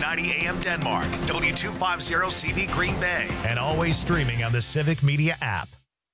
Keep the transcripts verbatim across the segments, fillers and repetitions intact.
ninety A M Denmark, W two fifty C D Green Bay, and always streaming on the Civic Media app.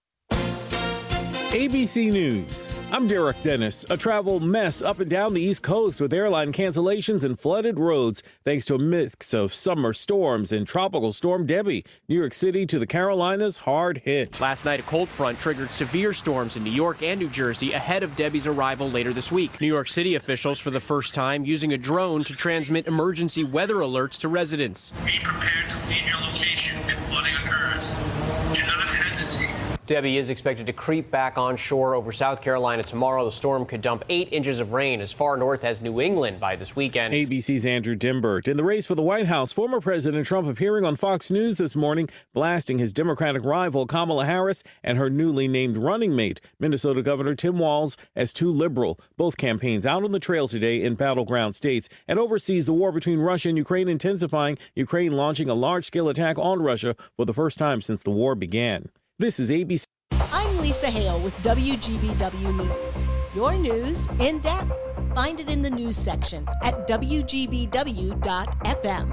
A B C News. I'm Derek Dennis. A travel mess up and down the East Coast with airline cancellations and flooded roads thanks to a mix of summer storms and Tropical Storm Debbie. New York City to the Carolinas hard hit. Last night, a cold front triggered severe storms in New York and New Jersey ahead of Debbie's arrival later this week. New York City officials, for the first time, using a drone to transmit emergency weather alerts to residents. Be prepared to leave your location if flooding occurs. Do not hesitate. Debbie is expected to creep back onshore over South Carolina tomorrow. The storm could dump eight inches of rain as far north as New England by this weekend. A B C's Andrew Dimbert. In the race for the White House, former President Trump appearing on Fox News this morning, blasting his Democratic rival Kamala Harris and her newly named running mate, Minnesota Governor Tim Walz, as too liberal. Both campaigns out on the trail today in battleground states. And overseas, the war between Russia and Ukraine intensifying, Ukraine launching a large-scale attack on Russia for the first time since the war began. This is A B C. I'm Lisa Hale with W G B W News. Your news in depth. Find it in the news section at W G B W dot F M.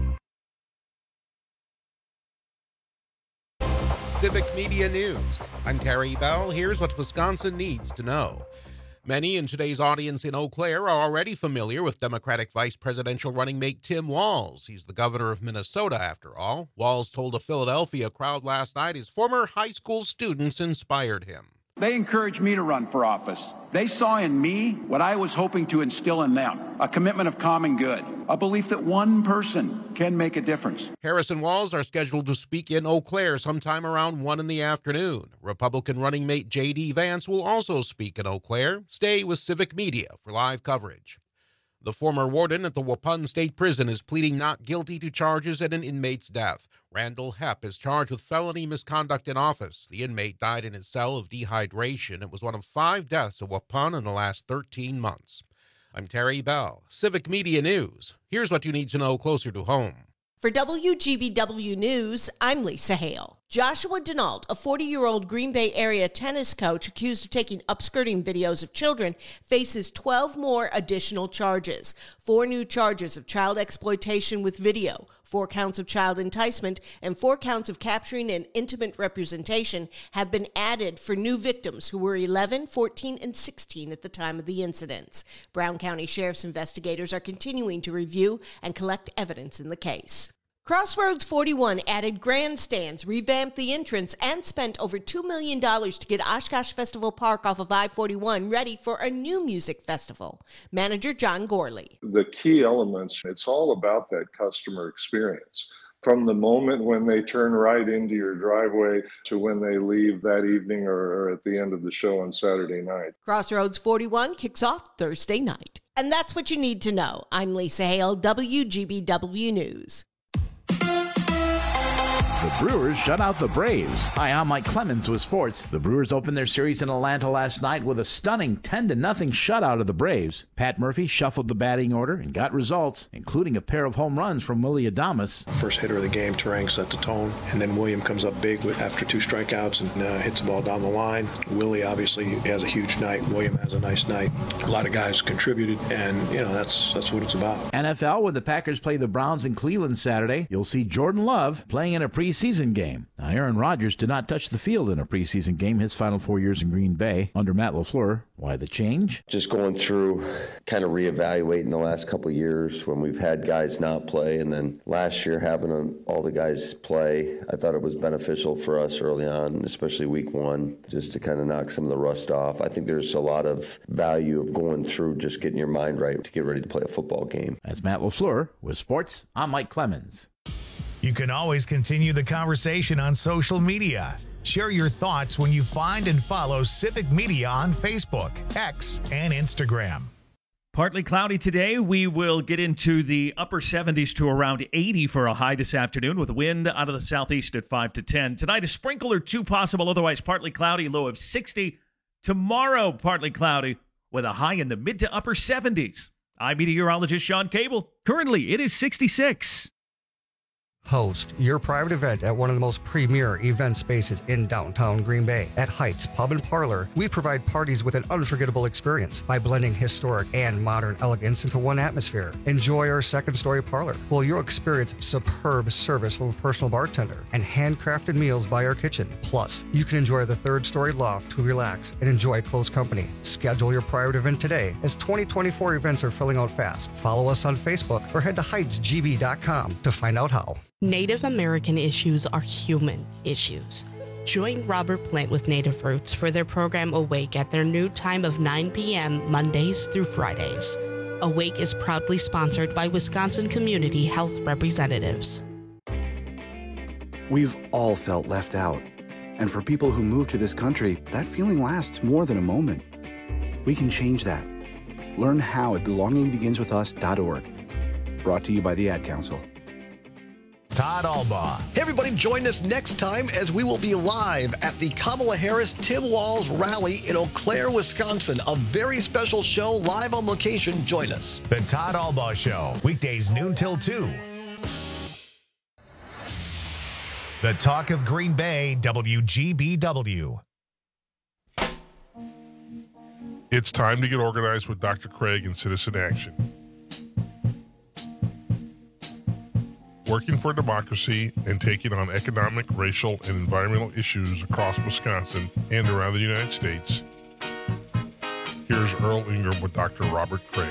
Civic Media News. I'm Terry Bell. Here's what Wisconsin needs to know. Many in today's audience in Eau Claire are already familiar with Democratic vice presidential running mate Tim Walz. He's the governor of Minnesota, after all. Walz told a Philadelphia crowd last night his former high school students inspired him. They encouraged me to run for office. They saw in me what I was hoping to instill in them, a commitment of common good, a belief that one person can make a difference. Harris and Walz are scheduled to speak in Eau Claire sometime around one in the afternoon. Republican running mate J D Vance will also speak in Eau Claire. Stay with Civic Media for live coverage. The former warden at the Waupun State Prison is pleading not guilty to charges at an inmate's death. Randall Hepp is charged with felony misconduct in office. The inmate died in his cell of dehydration. It was one of five deaths at Waupun in the last thirteen months. I'm Terry Bell, Civic Media News. Here's what you need to know closer to home. For W G B W News, I'm Lisa Hale. Joshua Denault, a forty-year-old Green Bay area tennis coach accused of taking upskirting videos of children, faces twelve more additional charges. Four new charges of child exploitation with video, four counts of child enticement, and four counts of capturing and intimate representation have been added for new victims who were eleven, fourteen, and sixteen at the time of the incidents. Brown County Sheriff's investigators are continuing to review and collect evidence in the case. Crossroads forty-one added grandstands, revamped the entrance, and spent over two million dollars to get Oshkosh Festival Park off of I forty-one ready for a new music festival. Manager John Gorley. The key elements, it's all about that customer experience. From the moment when they turn right into your driveway to when they leave that evening or, or at the end of the show on Saturday night. Crossroads forty-one kicks off Thursday night. And that's what you need to know. I'm Lisa Hale, W G B W News. The Brewers shut out the Braves. Hi, I'm Mike Clemens with sports. The Brewers opened their series in Atlanta last night with a stunning ten to nothing shutout of the Braves. Pat Murphy shuffled the batting order and got results, including a pair of home runs from Willie Adames. First hitter of the game, Terang set the tone, and then William comes up big with, after two strikeouts and uh, hits the ball down the line. Willie obviously has a huge night. William has a nice night. A lot of guys contributed, and you know that's that's what it's about. N F L, when the Packers play the Browns in Cleveland Saturday, you'll see Jordan Love playing in a preseason game. Now, Aaron Rodgers did not touch the field in a preseason game his final four years in Green Bay under Matt LaFleur. Why the change? Just going through, kind of reevaluating the last couple of years when we've had guys not play, and then last year having them, all the guys play. I thought it was beneficial for us early on, especially week one, just to kind of knock some of the rust off. I think there's a lot of value of going through just getting your mind right to get ready to play a football game. That's Matt LaFleur with sports. I'm Mike Clemens. You can always continue the conversation on social media. Share your thoughts when you find and follow Civic Media on Facebook, X, and Instagram. Partly cloudy today. We will get into the upper seventies to around eighty for a high this afternoon with a wind out of the southeast at five to ten. Tonight, a sprinkle or two possible, otherwise partly cloudy, low of sixty. Tomorrow, partly cloudy with a high in the mid to upper seventies. I'm meteorologist Sean Cable. Currently, it is sixty-six. Host your private event at one of the most premier event spaces in downtown Green Bay. At Heights Pub and Parlor, we provide parties with an unforgettable experience by blending historic and modern elegance into one atmosphere. Enjoy our second-story parlor, where you'll experience superb service from a personal bartender and handcrafted meals by our kitchen. Plus, you can enjoy the third-story loft to relax and enjoy close company. Schedule your private event today, as twenty twenty-four events are filling out fast. Follow us on Facebook or head to heights g b dot com to find out how. Native American issues are human issues. Join Robert Plant with Native Roots for their program Awake at their new time of nine p.m. Mondays through Fridays. Awake is proudly sponsored by Wisconsin Community Health Representatives. We've all felt left out. And for people who move to this country, that feeling lasts more than a moment. We can change that. Learn how at belonging begins with us dot org. Brought to you by the Ad Council. Todd Albaugh. Hey, everybody, join us next time as we will be live at the Kamala Harris-Tim Walz rally in Eau Claire, Wisconsin. A very special show live on location. Join us. The Todd Albaugh Show, weekdays noon till two. The Talk of Green Bay, W G B W. It's time to get organized with Doctor Craig and Citizen Action. Working for democracy and taking on economic, racial, and environmental issues across Wisconsin and around the United States. Here's Earl Ingram with Doctor Robert Craig.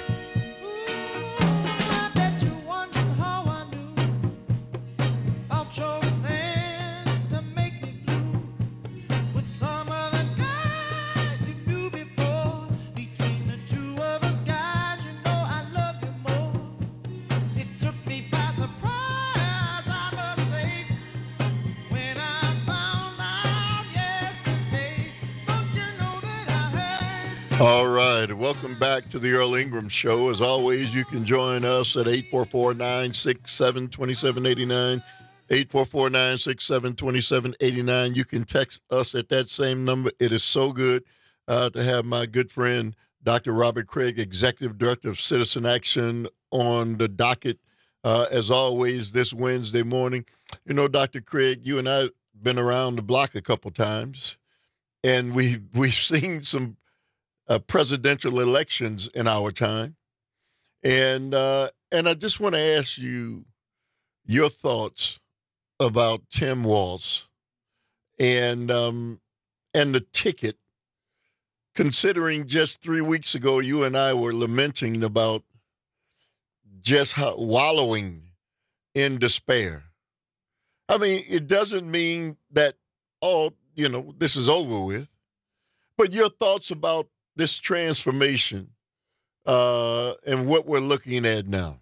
All right, welcome back to the Earl Ingram Show. As always, you can join us at eight four four, nine six seven, two seven eight nine, eight four four, nine six seven, two seven eight nine. You can text us at that same number. It is so good uh, to have my good friend, Doctor Robert Craig, Executive Director of Citizen Action, on the docket, uh, as always, this Wednesday morning. You know, Doctor Craig, you and I have been around the block a couple times, and we, we've seen some Uh, presidential elections in our time. And uh, and I just want to ask you your thoughts about Tim Walz and, um, and the ticket, considering just three weeks ago you and I were lamenting about just how wallowing in despair. I mean, it doesn't mean that, oh, you know, this is over with. But your thoughts about this transformation uh, and what we're looking at now?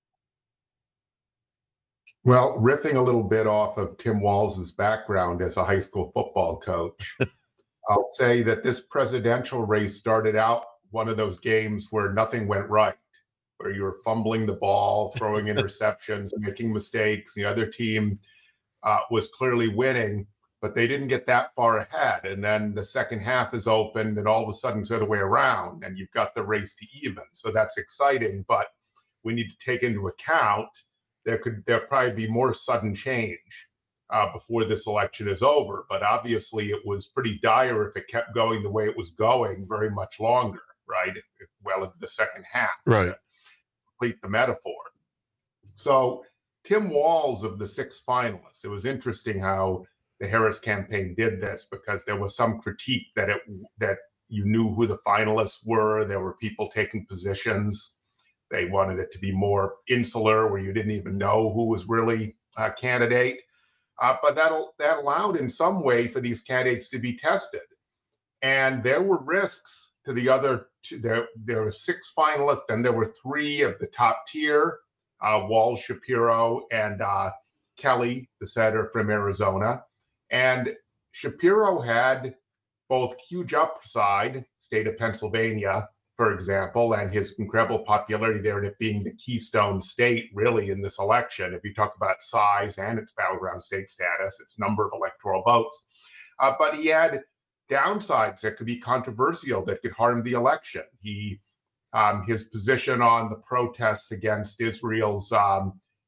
Well, riffing a little bit off of Tim Walz's background as a high school football coach, I'll say that this presidential race started out one of those games where nothing went right, where you were fumbling the ball, throwing interceptions, making mistakes. The other team uh, was clearly winning, but they didn't get that far ahead. And then the second half is opened and all of a sudden it's the other way around and you've got the race to even. So that's exciting, but we need to take into account there could there probably be more sudden change uh, before this election is over. But obviously it was pretty dire if it kept going the way it was going very much longer, right? Well into the second half. Right. To complete the metaphor. So Tim Walz of the six finalists, it was interesting how the Harris campaign did this, because there was some critique that it that you knew who the finalists were. There were people taking positions. They wanted it to be more insular, where you didn't even know who was really a candidate. Uh, but that that allowed in some way for these candidates to be tested. And there were risks to the other two. There, there were six finalists, and there were three of the top tier, uh, Walz, Shapiro, and uh, Kelly, the senator from Arizona. And Shapiro had both huge upside, state of Pennsylvania, for example, and his incredible popularity there, and it being the keystone state really in this election. If you talk about size and its battleground state status, its number of electoral votes. Uh, but he had downsides that could be controversial, that could harm the election. He, um, his position on the protests against Israel's um,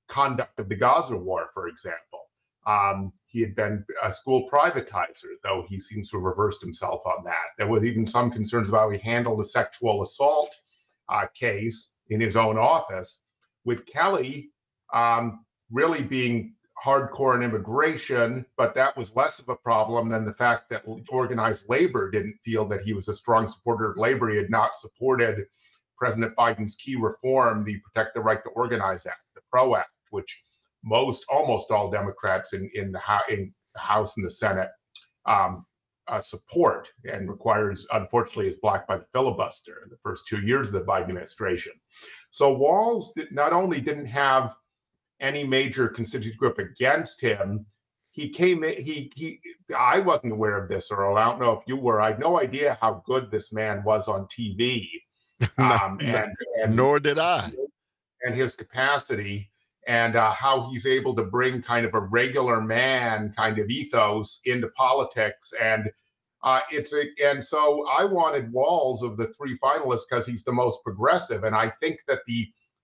conduct of the Gaza war, for example. Um, he had been a school privatizer, though he seems to have reversed himself on that. There was even some concerns about how he handled the sexual assault uh, case in his own office, with Kelly um, really being hardcore in immigration, but that was less of a problem than the fact that organized labor didn't feel that he was a strong supporter of labor. He had not supported President Biden's key reform, the Protect the Right to Organize Act, the PRO Act, which most, almost all Democrats in, in, the, in the House and the Senate um, uh, support, and requires, unfortunately, is blocked by the filibuster in the first two years of the Biden administration. So Walz did, not only didn't have any major constituency group against him, he came in, he, he, I wasn't aware of this, Earl. I don't know if you were. I had no idea how good this man was on T V. Um, and, and nor did I. And his capacity, and uh, how he's able to bring kind of a regular man kind of ethos into politics. And uh, it's a, and so I wanted Walz of the three finalists because he's the most progressive. And I think that the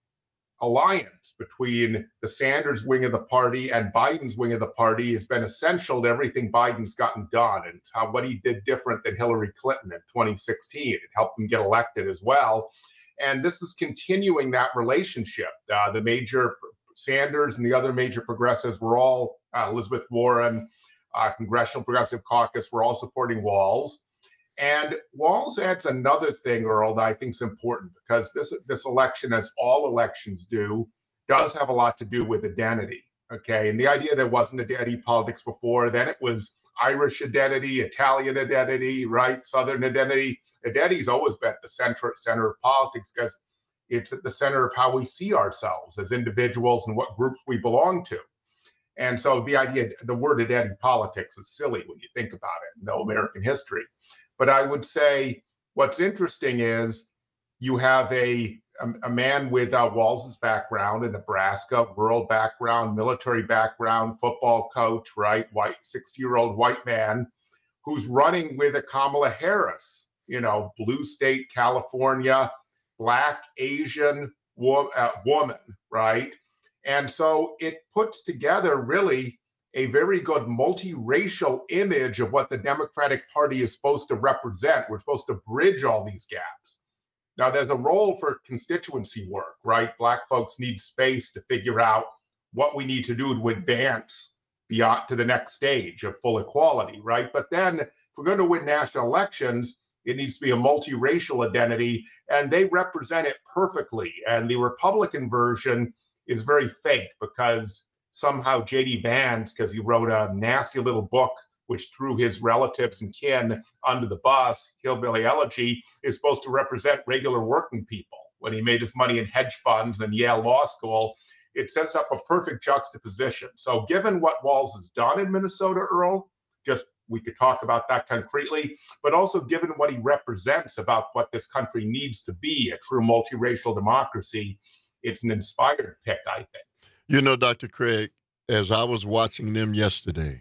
alliance between the Sanders wing of the party and Biden's wing of the party has been essential to everything Biden's gotten done, and how what he did different than Hillary Clinton in twenty sixteen. It helped him get elected as well. And this is continuing that relationship. Uh, the major Sanders and the other major progressives were all, uh, Elizabeth Warren, uh, Congressional Progressive Caucus, were all supporting Walz. And Walz adds another thing, Earl, that I think is important, because this this election, as all elections do, does have a lot to do with identity. Okay, and the idea there wasn't identity politics before, then it was Irish identity, Italian identity, right, Southern identity. Identity's always been at the center center of politics because it's at the center of how we see ourselves as individuals and what groups we belong to. And so the idea, the word identity politics is silly when you think about it, no American history. But I would say what's interesting is you have a a, a man with uh, Walz's background in Nebraska, rural background, military background, football coach, right, white, sixty-year-old white man who's running with a Kamala Harris, you know, blue state California, Black, Asian wo- uh, woman, right? And so it puts together really a very good multiracial image of what the Democratic Party is supposed to represent. We're supposed to bridge all these gaps. Now, there's a role for constituency work, right? Black folks need space to figure out what we need to do to advance beyond to the next stage of full equality, right? But then if we're going to win national elections, it needs to be a multiracial identity, and they represent it perfectly. And the Republican version is very fake because somehow J D Vance, because he wrote a nasty little book which threw his relatives and kin under the bus, Hillbilly Elegy, is supposed to represent regular working people when he made his money in hedge funds and Yale Law School. It sets up a perfect juxtaposition. So given what Walz has done in Minnesota, Earl, just we could talk about that concretely, but also given what he represents about what this country needs to be, a true multiracial democracy, it's an inspired pick, I think. You know, Doctor Craig, as I was watching them yesterday,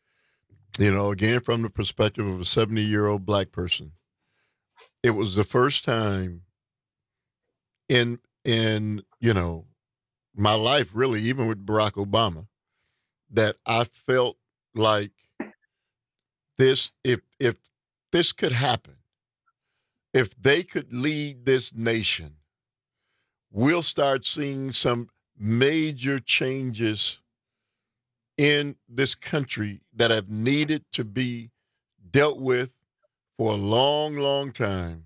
you know, again, from the perspective of a seventy-year-old black person, it was the first time in, in you know, my life, really, even with Barack Obama, that I felt like this, if if this could happen, if they could lead this nation, we'll start seeing some major changes in this country that have needed to be dealt with for a long, long time.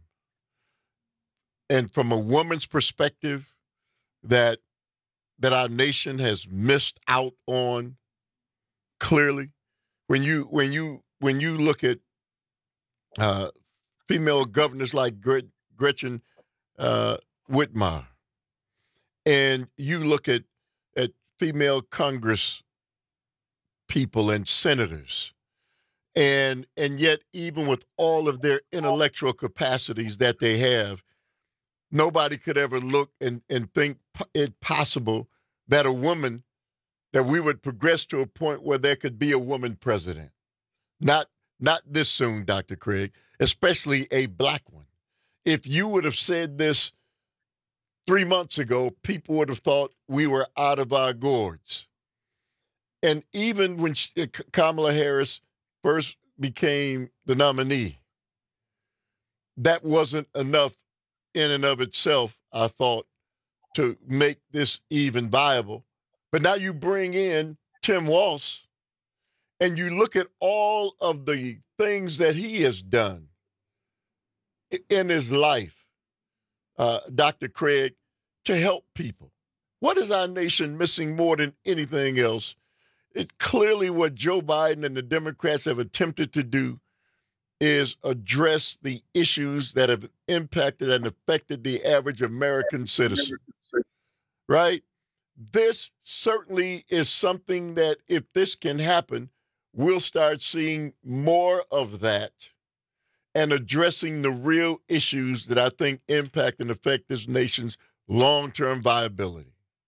And from a woman's perspective, that that our nation has missed out on clearly. When you when you when you look at uh, female governors like Gret- Gretchen uh, Whitmer, and you look at, at female Congress people and senators, and and yet even with all of their intellectual capacities that they have, nobody could ever look and, and think it possible that a woman, that we would progress to a point where there could be a woman president. Not not this soon, Doctor Craig, especially a black one. If you would have said this three months ago, people would have thought we were out of our gourds. And even when she, Kamala Harris first became the nominee, that wasn't enough in and of itself, I thought, to make this even viable. But now you bring in Tim Walz, and you look at all of the things that he has done in his life, uh, Doctor Craig, to help people. What is our nation missing more than anything else? It's clearly what Joe Biden and the Democrats have attempted to do is address the issues that have impacted and affected the average American citizen, right? This certainly is something that if this can happen, we'll start seeing more of that and addressing the real issues that I think impact and affect this nation's long-term viability.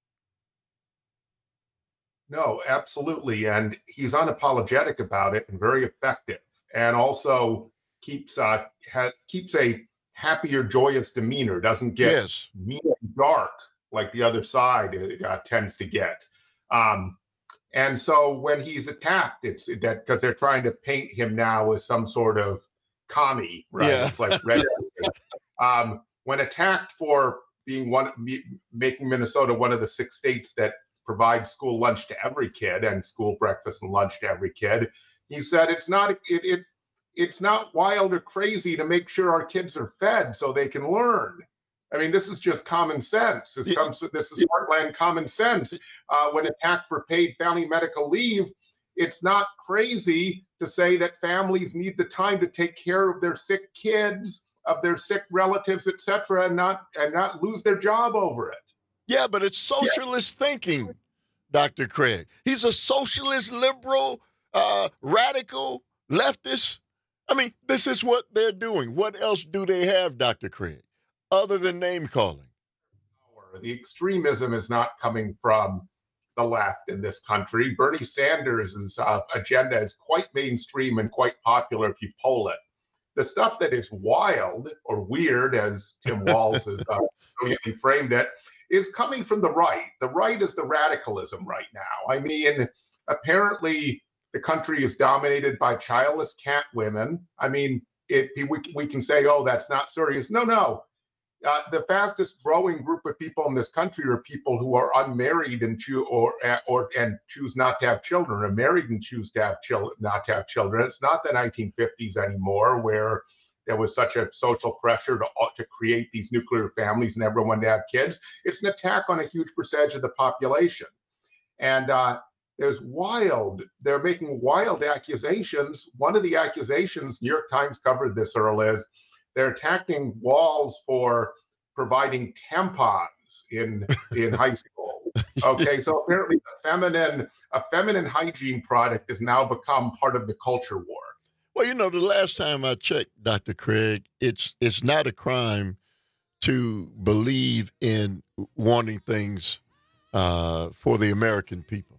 No, absolutely. And he's unapologetic about it and very effective, and also keeps uh, ha- keeps a happier, joyous demeanor, doesn't get yes. mean and dark like the other side uh, tends to get. Um, and so when he's attacked, it's that because they're trying to paint him now as some sort of commie, right? Yeah. It's like red. um, when attacked for being one, making Minnesota one of the six states that provide school lunch to every kid and school breakfast and lunch to every kid, he said it's not it it it's not wild or crazy to make sure our kids are fed so they can learn. I mean, this is just common sense. This Yeah. comes this is heartland common sense. Uh, when attacked for paid family medical leave, it's not crazy to say that families need the time to take care of their sick kids, of their sick relatives, et cetera, and not and not lose their job over it. Yeah, but it's socialist yeah. thinking, Doctor Craig. He's a socialist, liberal, uh, radical, leftist. I mean, this is what they're doing. What else do they have, Doctor Craig, other than name calling? The extremism is not coming from the left in this country. Bernie Sanders' uh, agenda is quite mainstream and quite popular if you poll it. The stuff that is wild or weird, as Tim Walz has uh, brilliantly framed it, is coming from the right. The right is the radicalism right now. I mean, apparently the country is dominated by childless cat women. I mean, it, we, we can say, oh, that's not serious. No, no. Uh, the fastest growing group of people in this country are people who are unmarried and choose or or and choose not to have children, or married and choose to have children, not to have children. It's not the nineteen fifties anymore, where there was such a social pressure to to create these nuclear families and everyone to have kids. It's an attack on a huge percentage of the population, and uh, there's wild. They're making wild accusations. One of the accusations, New York Times covered this, Earl, is they're attacking Walz for providing tampons in in high school. Okay, so apparently a feminine a feminine hygiene product has now become part of the culture war. Well, you know, the last time I checked, Doctor Craig, it's it's not a crime to believe in wanting things uh, for the American people.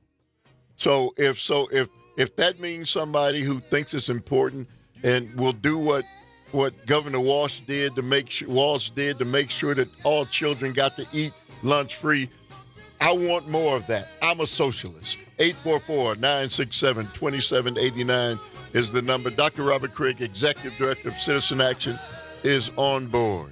So if so if if that means somebody who thinks it's important and will do what what Governor Walz did to make sure Walz did to make sure that all children got to eat lunch free, I want more of that. I'm a socialist. eight four four, nine six seven, two seven eight nine is the number. Doctor Robert Craig, Executive Director of Citizen Action, is on board.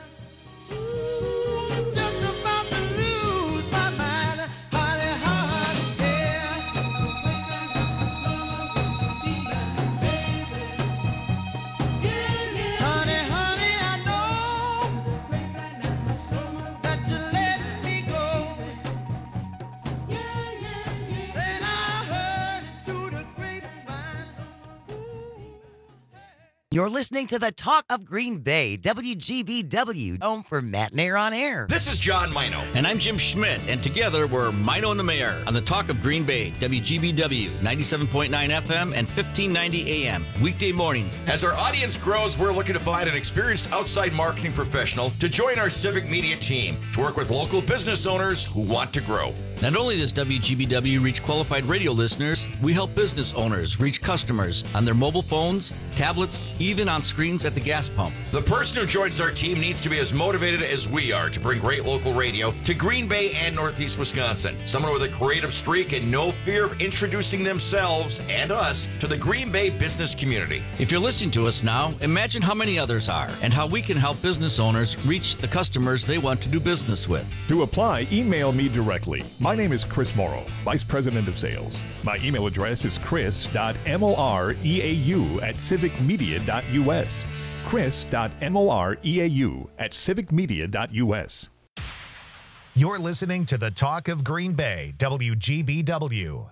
You're listening to the Talk of Green Bay, W G B W, home for Matt Nair on Air. This is John Mino. And I'm Jim Schmidt, and together we're Mino and the Mayor on the Talk of Green Bay, W G B W, ninety-seven point nine F M and fifteen ninety A M, weekday mornings. As our audience grows, we're looking to find an experienced outside marketing professional to join our civic media team to work with local business owners who want to grow. Not only does W G B W reach qualified radio listeners, we help business owners reach customers on their mobile phones, tablets, even on screens at the gas pump. The person who joins our team needs to be as motivated as we are to bring great local radio to Green Bay and Northeast Wisconsin. Someone with a creative streak and no fear of introducing themselves and us to the Green Bay business community. If you're listening to us now, imagine how many others are and how we can help business owners reach the customers they want to do business with. To apply, email me directly. My name is Chris Morrow, Vice President of Sales. My email address is chris dot moreau at civic media dot u s. chris dot moreau at civic media dot u s. You're listening to the Talk of Green Bay, W G B W.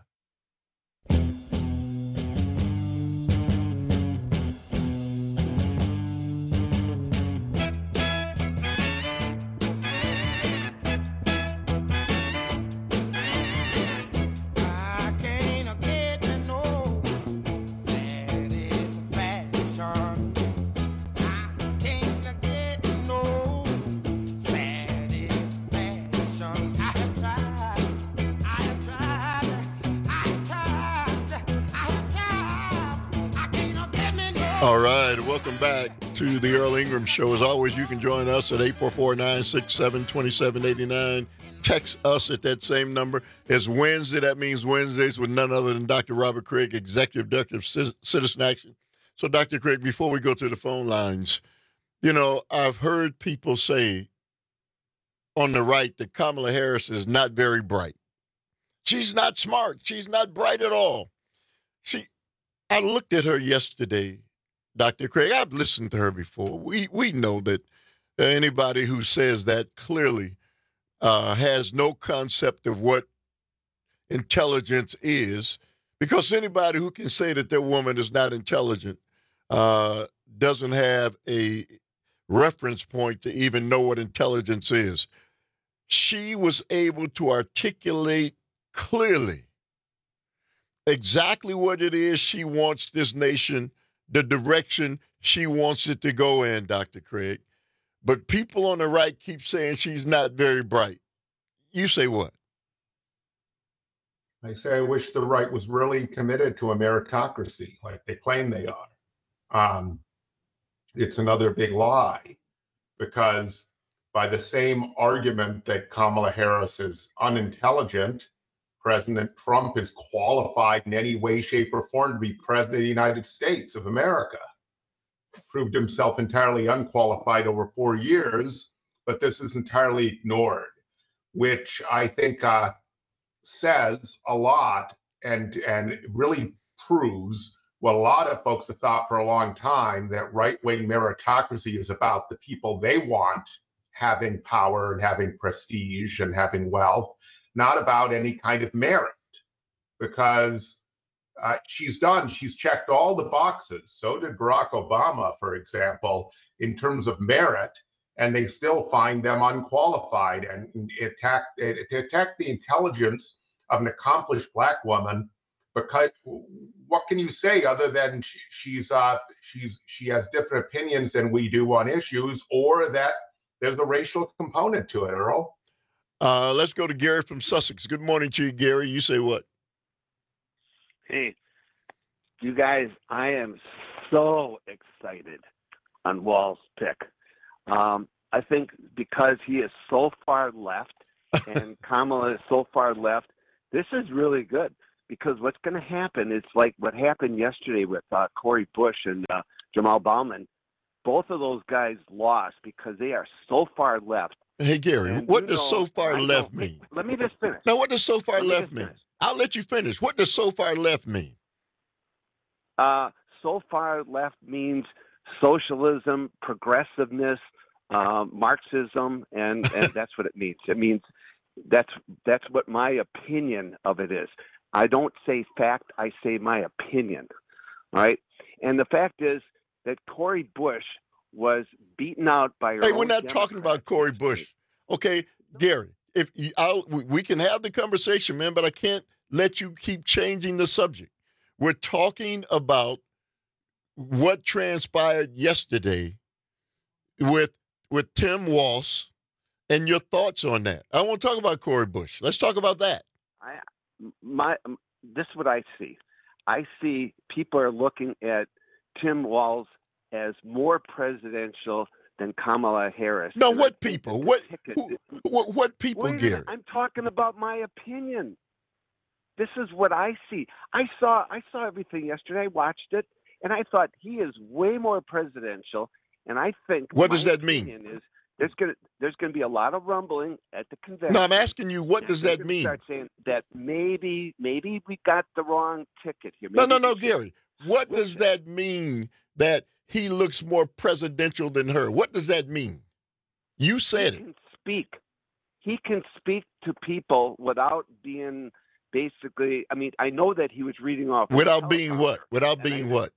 All right, welcome back to the Earl Ingram Show. As always, you can join us at eight four four, nine six seven, two seven eight nine. Text us at that same number. It's Wednesday. That means Wednesdays with none other than Doctor Robert Craig, Executive Director of Citizen Action. So, Doctor Craig, before we go to the phone lines, you know, I've heard people say on the right that Kamala Harris is not very bright. She's not smart. She's not bright at all. She, I looked at her yesterday, Doctor Craig. I've listened to her before. We we know that anybody who says that clearly uh, has no concept of what intelligence is, because anybody who can say that their woman is not intelligent uh, doesn't have a reference point to even know what intelligence is. She was able to articulate clearly exactly what it is she wants this nation, the direction she wants it to go in, Doctor Craig. But people on the right keep saying she's not very bright. You say what? I say I wish the right was really committed to a meritocracy like they claim they are. Um, it's another big lie, because by the same argument that Kamala Harris is unintelligent, President Trump is qualified in any way, shape, or form to be president of the United States of America. Proved himself entirely unqualified over four years, but this is entirely ignored, which I think uh, says a lot and, and really proves what a lot of folks have thought for a long time, that right-wing meritocracy is about the people they want having power and having prestige and having wealth, not about any kind of merit, because uh, she's done, she's checked all the boxes. So did Barack Obama, for example, in terms of merit, and they still find them unqualified and attack, attack the intelligence of an accomplished Black woman. Because what can you say other than she, she's uh, she's she has different opinions than we do on issues, or that there's a racial component to it, Earl? Uh, let's go to Gary from Sussex. Good morning to you, Gary. You say what? Hey, you guys, I am so excited on Wall's pick. Um, I think because he is so far left and Kamala is so far left, this is really good. Because what's going to happen is like what happened yesterday with uh, Cori Bush and uh, Jamal Bowman. Both of those guys lost because they are so far left. Hey, Gary, and what you does know, so far I left know, mean? Let me just finish. Now, what does so far let left mean? Finish. I'll let you finish. What does so far left mean? Uh, so far left means socialism, progressiveness, uh, Marxism, and, and that's what it means. It means that's that's what my opinion of it is. I don't say fact, I say my opinion, all right? And the fact is that Cori Bush was beaten out by her Hey, own we're not Democrats. talking about Cori Bush. Okay, Gary, if you, I'll, we can have the conversation, man, but I can't let you keep changing the subject. We're talking about what transpired yesterday with with Tim Walz and your thoughts on that. I want to talk about Cori Bush. Let's talk about that. I, my, this is what I see. I see people are looking at Tim Walz as more presidential than Kamala Harris. No, what people? What, who, what what people, Wait a Gary? minute, I'm talking about my opinion. This is what I see. I saw I saw everything yesterday. I watched it, and I thought he is way more presidential. And I think What does my that mean? opinion Is there's gonna there's gonna be a lot of rumbling at the convention. No, I'm asking you, what And does they're that gonna mean? Start saying that maybe maybe we got the wrong ticket here. No, Maybe no, no, we should- Gary. What does that mean that he looks more presidential than her? What does that mean? You said he it. can speak. He can speak to people without being basically. I mean, I know that he was reading off Without being what? Without being what?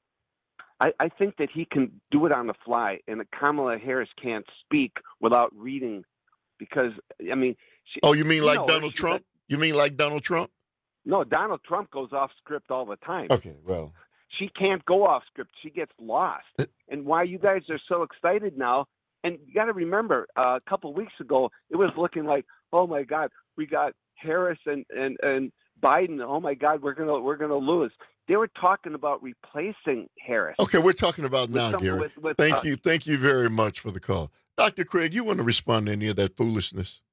I, I think that he can do it on the fly, and that Kamala Harris can't speak without reading, because I mean. She, Oh, you mean you like know, Donald she's Trump? You mean like Donald Trump? No, Donald Trump goes off script all the time. Okay, well. She can't go off script. She gets lost. And why you guys are so excited now, and you got to remember, uh, a couple of weeks ago, it was looking like, oh my God, we got Harris and, and, and Biden. Oh my God, we're gonna we're gonna lose. They were talking about replacing Harris. Okay, we're talking about With now, some- Gary. with- with, Thank uh, you. Thank you very much for the call. Doctor Craig, you want to respond to any of that foolishness?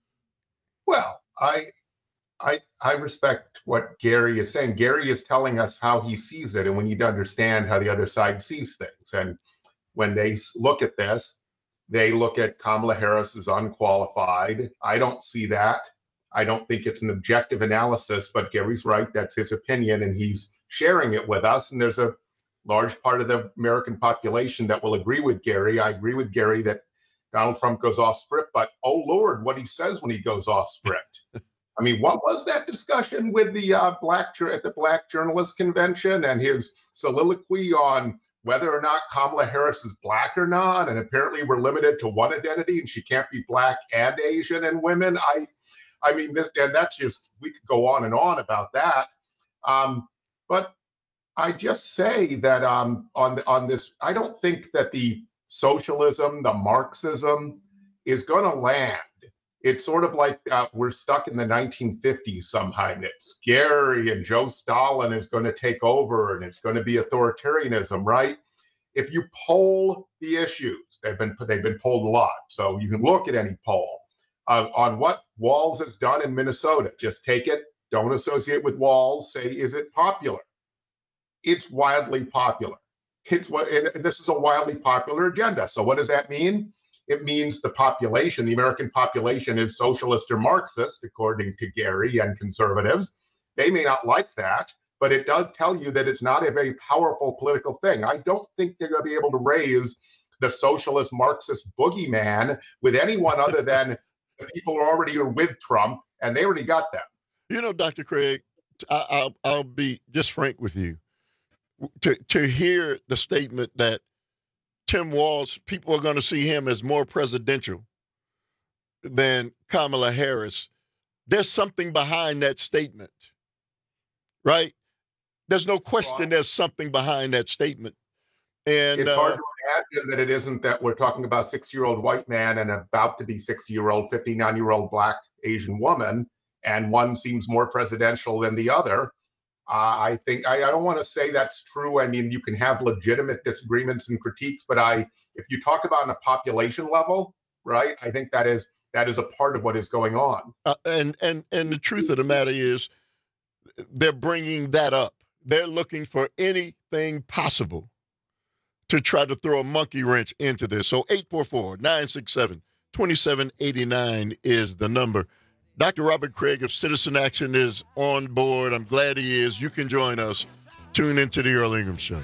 Well, I, I, I respect what Gary is saying. Gary is telling us how he sees it, and we need to understand how the other side sees things. And when they s- look at this, they look at Kamala Harris as unqualified. I don't see that. I don't think it's an objective analysis, but Gary's right. That's his opinion, and he's sharing it with us. And there's a large part of the American population that will agree with Gary. I agree with Gary that Donald Trump goes off script, but oh Lord, what he says when he goes off script. I mean, what was that discussion with the uh, black at the Black Journalist Convention and his soliloquy on whether or not Kamala Harris is black or not? And apparently we're limited to one identity and she can't be black and Asian and women. I, I mean, this, and that's just, we could go on and on about that. Um, but I just say that um, on the, on this, I don't think that the socialism, the Marxism is going to land. It's sort of like uh, we're stuck in the nineteen fifties somehow. And it's Gary and Joe Stalin is going to take over, and it's going to be authoritarianism, right? If you poll the issues, they've been they've been polled a lot, so you can look at any poll uh, on what Walz has done in Minnesota. Just take it. Don't associate with Walz. Say, is it popular? It's wildly popular. It's what, and this is a wildly popular agenda. So what does that mean? It means the population, the American population, is socialist or Marxist, according to Gary and conservatives. They may not like that, but it does tell you that it's not a very powerful political thing. I don't think they're going to be able to raise the socialist Marxist boogeyman with anyone other than the people who already are with Trump, and they already got them. You know, Doctor Craig, I, I'll, I'll be just frank with you. To, to hear the statement that Tim Walz, people are going to see him as more presidential than Kamala Harris, there's something behind that statement, right? There's no question there's something behind that statement. And it's uh, hard to imagine that it isn't that we're talking about a sixty-year-old white man and about to be sixty-year-old, fifty-nine-year-old black Asian woman, and one seems more presidential than the other. Uh, I think I, I don't want to say that's true. I mean, you can have legitimate disagreements and critiques, but I, if you talk about on a population level, right, I think that is that is a part of what is going on. Uh, and and and the truth of the matter is, they're bringing that up. They're looking for anything possible to try to throw a monkey wrench into this. So eight four four, nine six seven, two seven eight nine is the number. Doctor Robert Craig of Citizen Action is on board. I'm glad he is. You can join us. Tune into the Earl Ingram Show.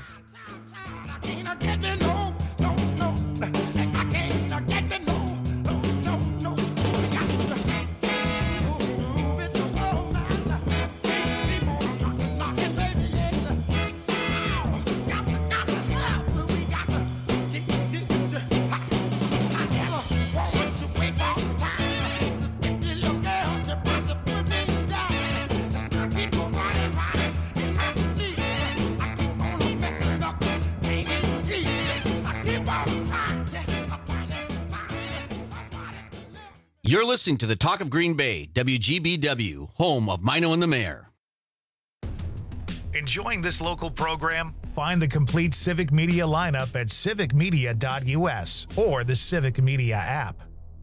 You're listening to the Talk of Green Bay, W G B W, home of Mino and the Mayor. Enjoying this local program? Find the complete Civic Media lineup at civic media dot U S or the Civic Media app.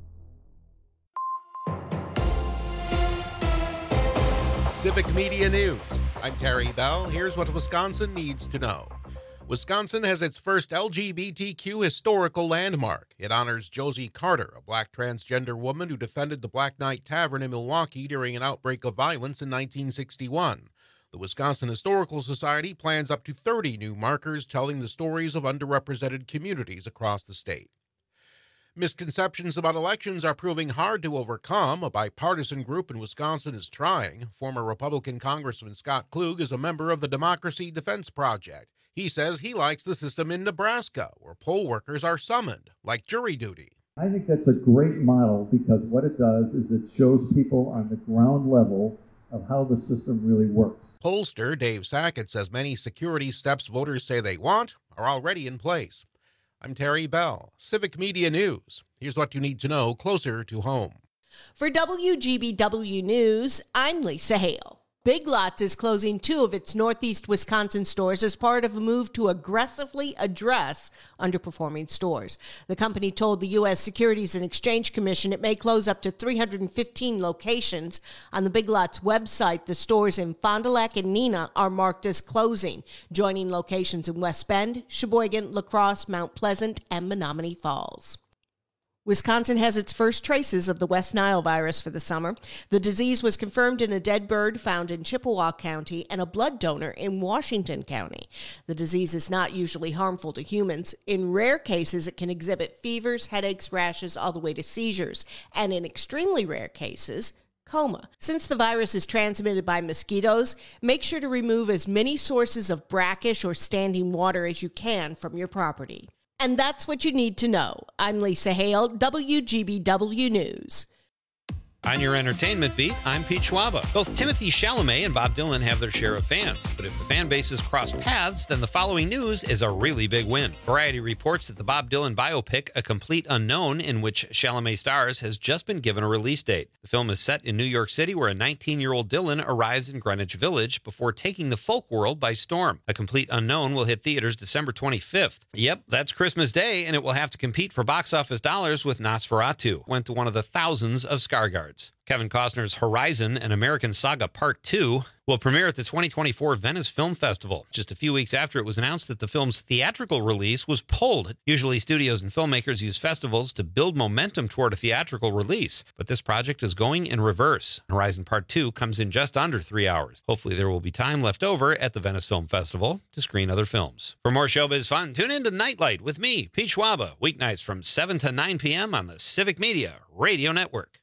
Civic Media News. I'm Terry Bell. Here's what Wisconsin needs to know. Wisconsin has its first L G B T Q historical landmark. It honors Josie Carter, a black transgender woman who defended the Black Knight Tavern in Milwaukee during an outbreak of violence in nineteen sixty-one. The Wisconsin Historical Society plans up to thirty new markers telling the stories of underrepresented communities across the state. Misconceptions about elections are proving hard to overcome. A bipartisan group in Wisconsin is trying. Former Republican Congressman Scott Klug is a member of the Democracy Defense Project. He says he likes the system in Nebraska, where poll workers are summoned, like jury duty. I think that's a great model because what it does is it shows people on the ground level of how the system really works. Pollster Dave Sackett says many security steps voters say they want are already in place. I'm Terry Bell, Civic Media News. Here's what you need to know closer to home. For W G B W News, I'm Lisa Hale. Big Lots is closing two of its Northeast Wisconsin stores as part of a move to aggressively address underperforming stores. The company told the U S Securities and Exchange Commission it may close up to three hundred fifteen locations. On the Big Lots website, the stores in Fond du Lac and Neenah are marked as closing, joining locations in West Bend, Sheboygan, La Crosse, Mount Pleasant, and Menominee Falls. Wisconsin has its first traces of the West Nile virus for the summer. The disease was confirmed in a dead bird found in Chippewa County and a blood donor in Washington County. The disease is not usually harmful to humans. In rare cases, it can exhibit fevers, headaches, rashes, all the way to seizures, and in extremely rare cases, coma. Since the virus is transmitted by mosquitoes, make sure to remove as many sources of brackish or standing water as you can from your property. And that's what you need to know. I'm Lisa Hale, W G B W News. On your entertainment beat, I'm Pete Schwaba. Both Timothée Chalamet and Bob Dylan have their share of fans, but if the fan bases cross paths, then the following news is a really big win. Variety reports that the Bob Dylan biopic, A Complete Unknown, in which Chalamet stars, has just been given a release date. The film is set in New York City, where a nineteen-year-old Dylan arrives in Greenwich Village before taking the folk world by storm. A Complete Unknown will hit theaters December twenty-fifth. Yep, that's Christmas Day, and it will have to compete for box office dollars with Nosferatu. Went to one of the thousands of Skarsgårds. Kevin Costner's Horizon, an American Saga Part two, will premiere at the twenty twenty-four Venice Film Festival, just a few weeks after it was announced that the film's theatrical release was pulled. Usually, studios and filmmakers use festivals to build momentum toward a theatrical release, but this project is going in reverse. Horizon Part two comes in just under three hours. Hopefully, there will be time left over at the Venice Film Festival to screen other films. For more showbiz fun, tune in to Nightlight with me, Pete Schwaba, weeknights from seven to nine p.m. on the Civic Media Radio Network.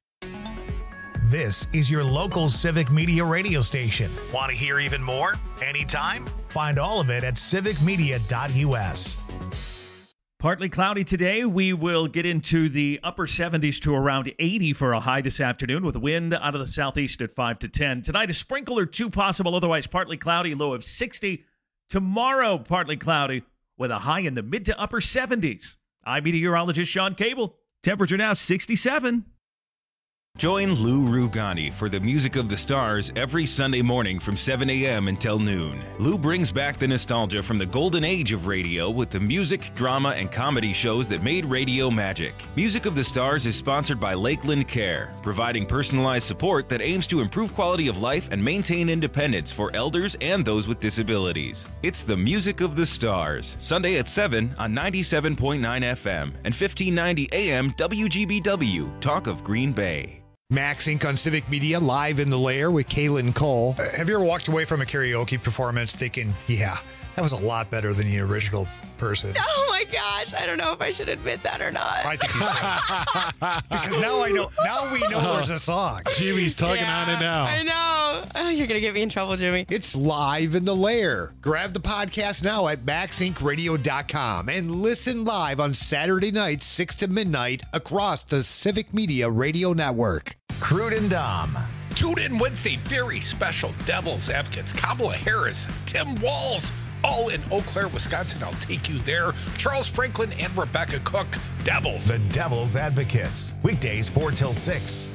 This is your local Civic Media radio station. Want to hear even more? Anytime? Find all of it at civic media dot U S. Partly cloudy today. We will get into the upper seventies to around eighty for a high this afternoon with wind out of the southeast at five to ten. Tonight, a sprinkle or two possible, otherwise partly cloudy, low of sixty. Tomorrow, partly cloudy with a high in the mid to upper seventies. I'm meteorologist Sean Cable. Temperature now sixty-seven. Join Lou Rugani for the Music of the Stars every Sunday morning from seven a.m. until noon. Lou brings back the nostalgia from the golden age of radio with the music, drama, and comedy shows that made radio magic. Music of the Stars is sponsored by Lakeland Care, providing personalized support that aims to improve quality of life and maintain independence for elders and those with disabilities. It's the Music of the Stars, Sunday at seven on ninety-seven point nine F M and fifteen ninety A M W G B W, Talk of Green Bay. Max Incorporated on Civic Media, live in the lair with Kaylin Cole. Uh, have you ever walked away from a karaoke performance thinking, yeah, that was a lot better than the original person? Oh my gosh, I don't know if I should admit that or not. I think you should. Because now I know, now we know there's a song. Jimmy's tugging yeah, on it now. I know. Oh, you're going to get me in trouble, Jimmy. It's live in the lair. Grab the podcast now at max inc radio dot com and listen live on Saturday nights, six to midnight, across the Civic Media Radio Network. Crude and Dom. Tune in Wednesday, very special Devil's Advocates, Kamala Harris, Tim Walz, all in Eau Claire, Wisconsin. I'll take you there. Charles Franklin and Rebecca Cook, Devils. The Devil's Advocates, weekdays four till six.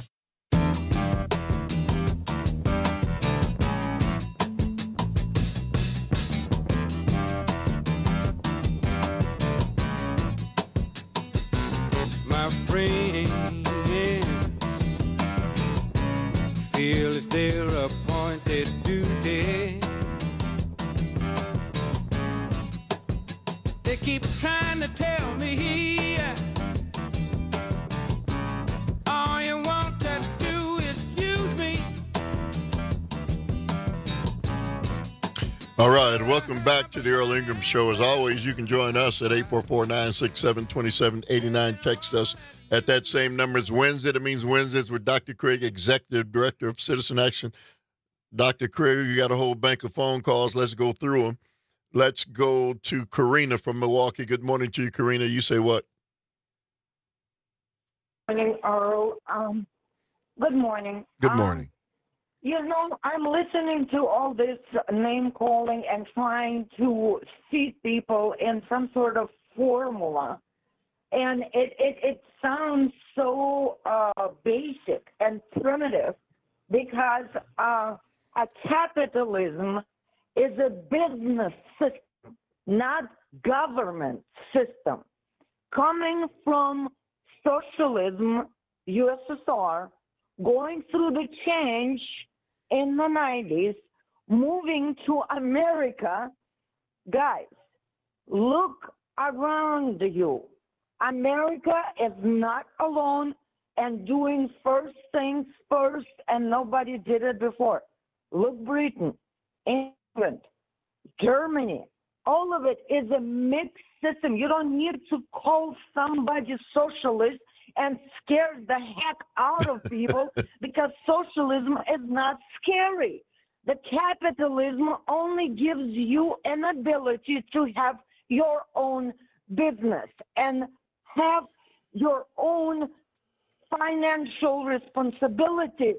My friends feel it's their appointed duty. They keep trying to tell me all you want to do is use me. All right, welcome back to the Earl Ingram Show. As always, you can join us at eight four four, nine six seven, two seven eight nine. Text us at that same number. It's Wednesday. That means Wednesdays with Doctor Craig, Executive Director of Citizen Action. Doctor Craig, you got a whole bank of phone calls. Let's go through them. Let's go to Karina from Milwaukee. Good morning to you, Karina. You say what? Good morning, Earl. Um, good morning. Good Um, morning. you know, I'm listening to all this name calling and trying to feed people in some sort of formula. And it, it, it sounds so uh, basic and primitive because uh, a capitalism is a business system, not government system. Coming from socialism, U S S R, going through the change in the nineties, moving to America, guys, look around you. America is not alone and doing first things first, and nobody did it before. Look, Britain, England, Germany, all of it is a mixed system. You don't need to call somebody socialist and scare the heck out of people because socialism is not scary. The capitalism only gives you an ability to have your own business and have your own financial responsibilities,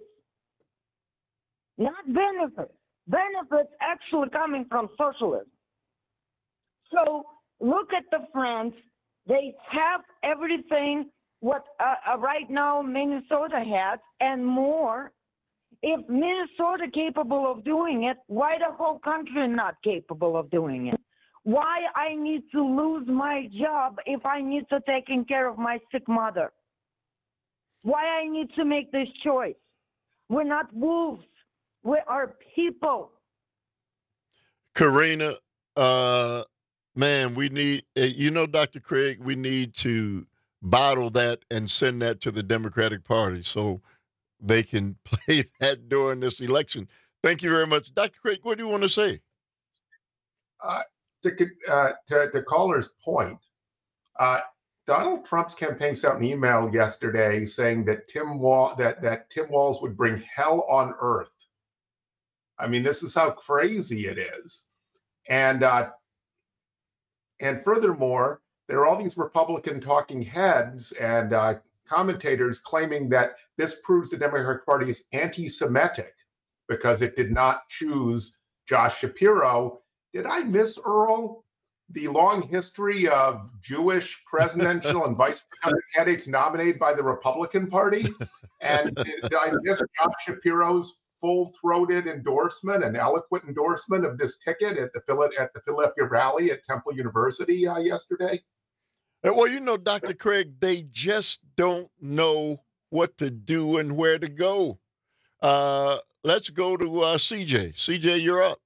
not benefits. Benefits actually coming from socialism. So look at the France. They have everything what uh, uh, right now Minnesota has and more. If Minnesota capable of doing it, why the whole country not capable of doing it? Why I need to lose my job if I need to take care of my sick mother? Why I need to make this choice? We're not wolves. We are people. Karina, uh, man, we need, uh, you know, Doctor Craig, we need to bottle that and send that to the Democratic Party so they can play that during this election. Thank you very much. Doctor Craig, what do you want to say? Uh, to, uh, to, to caller's point, uh, Donald Trump's campaign sent an email yesterday saying that Tim Wall that, that Tim Walz would bring hell on earth. I mean, this is how crazy it is. And uh, and furthermore, there are all these Republican talking heads and uh, commentators claiming that this proves the Democratic Party is anti-Semitic because it did not choose Josh Shapiro. Did I miss, Earl, the long history of Jewish presidential and vice presidential candidates nominated by the Republican Party? And did, did I miss Josh Shapiro's full-throated endorsement and eloquent endorsement of this ticket at the Phil- at the Philadelphia rally at Temple University uh, yesterday? Well, you know, Doctor Craig, they just don't know what to do and where to go. Uh, let's go to uh, C J. C J, you're up.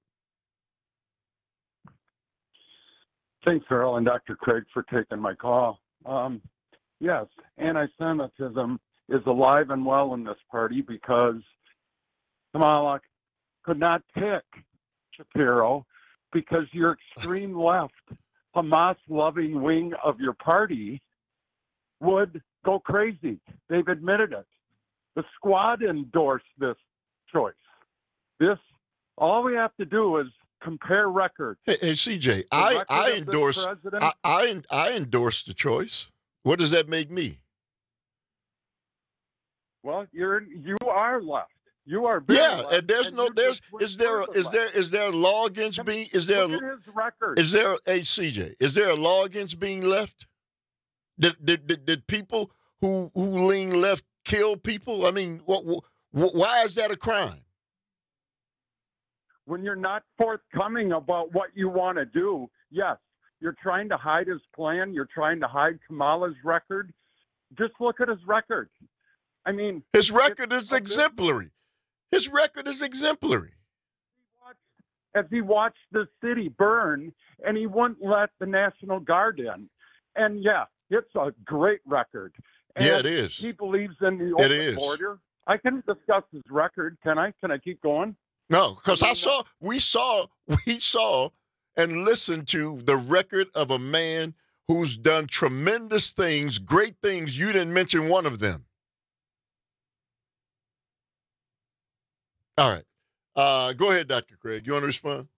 Thanks, Earl and Doctor Craig, for taking my call. Um, yes, anti-Semitism is alive and well in this party because Kamala could not pick Shapiro because your extreme left, Hamas-loving wing of your party would go crazy. They've admitted it. The squad endorsed this choice. This, all we have to do is compare records. Hey, hey C J, I, I endorse I, I I endorse the choice. What does that make me? Well, you're you are left. You are very yeah, left, and there's and no you there's just went is there further is left. there is there a law against being is there Look at his record. is there a C J is there a law against being left? Did did did, did people who who lean left kill people? I mean, what, what why is that a crime? When you're not forthcoming about what you want to do, yes, you're trying to hide his plan. You're trying to hide Kamala's record. Just look at his record. I mean, his record is exemplary. His record is exemplary. As he watched the city burn, and he wouldn't let the National Guard in. And yeah, it's a great record. And yeah, it is. He believes in the It open is. border. I can discuss his record. Can I? Can I keep going? No, because I saw, we saw, we saw and listened to the record of a man who's done tremendous things, great things. You didn't mention one of them. All right. Uh, go ahead, Doctor Craig. You want to respond?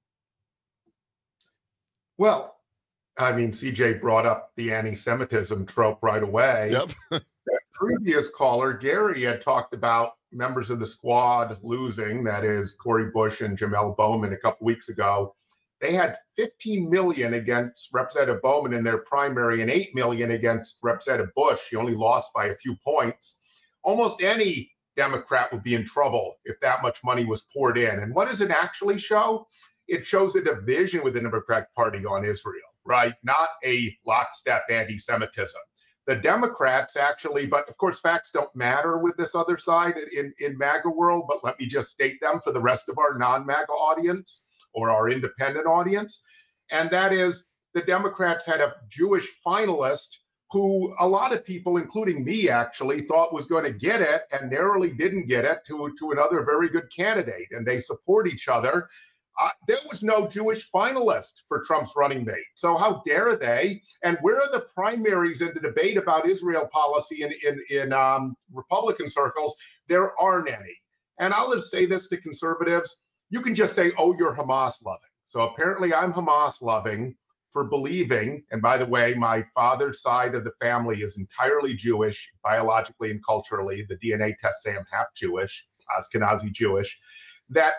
Well, I mean, C J brought up the anti-Semitism trope right away. Yep. The previous caller, Gary, had talked about members of the squad losing, that is Cori Bush and Jamel Bowman a couple weeks ago. They had fifteen million against Representative Bowman in their primary and eight million against Representative Bush. He only lost by a few points. Almost any Democrat would be in trouble if that much money was poured in. And what does it actually show? It shows a division within the Democratic Party on Israel, right? Not a lockstep anti-Semitism. The Democrats actually, but of course, facts don't matter with this other side in, in MAGA world, but let me just state them for the rest of our non-MAGA audience or our independent audience. And that is the Democrats had a Jewish finalist who a lot of people, including me actually, thought was going to get it and narrowly didn't get it to, to another very good candidate. And they support each other. Uh, there was no Jewish finalist for Trump's running mate. So how dare they? And where are the primaries in the debate about Israel policy in, in, in um, Republican circles? There aren't any. And I'll just say this to conservatives. You can just say, oh, you're Hamas loving. So apparently I'm Hamas loving for believing, and by the way, my father's side of the family is entirely Jewish, biologically and culturally. The D N A tests say I'm half Jewish, Ashkenazi Jewish, that